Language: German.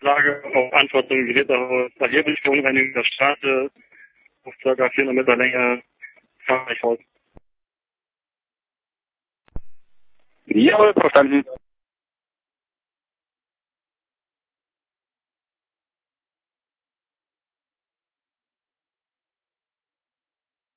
Lage auf Antwort zum Gerätehaus erheblich verunreinigeter Straße auf ca. 400 Meter Länge fahre ich raus. Jawohl, verstanden.